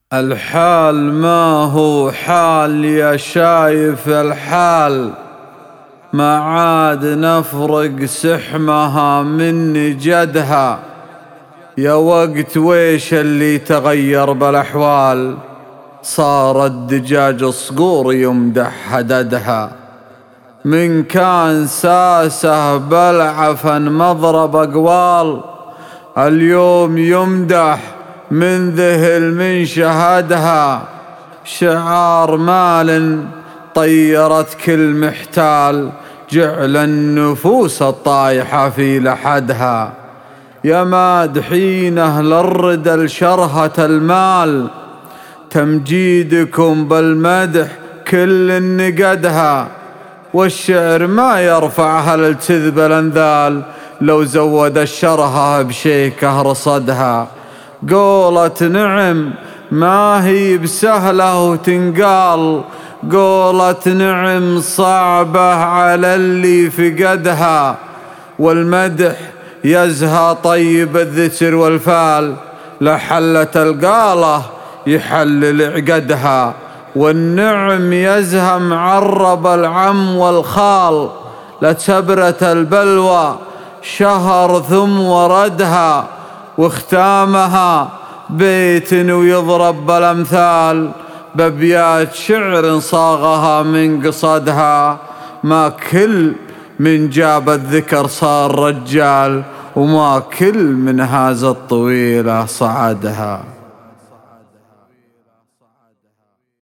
الحال ما هو حال يا شايف الحال، ما عاد نفرق سحمها من جدها. يا وقت ويش اللي تغير بالأحوال، صار الدجاج صقور يمدح حددها. من كان ساسه بالعفن مضرب أقوال، اليوم يمدح من ذهل من شهدها. شعار مال طيرت كل محتال، جعل النفوس الطايحة في لحدها. يا مادحينه للرد الشرهة المال، تمجيدكم بالمدح كل نقدها. والشعر ما يرفعها للكذب الانذال، لو زود الشرهة بشيكه رصدها. قولة نعم ما هي بسهلة وتنقال، قولة نعم صعبة على اللي فقدها. والمدح يزهى طيب الذكر والفال، لحلت القالة يحلل عقدها. والنعم يزهى معرب العم والخال، لتبرة البلوى شهر ثم وردها. واختامها بيت ويضرب بالأمثال، بأبيات شعر صاغها من قصدها. ما كل من جاب الذكر صار رجال، وما كل من هذا الطويلة صعدها.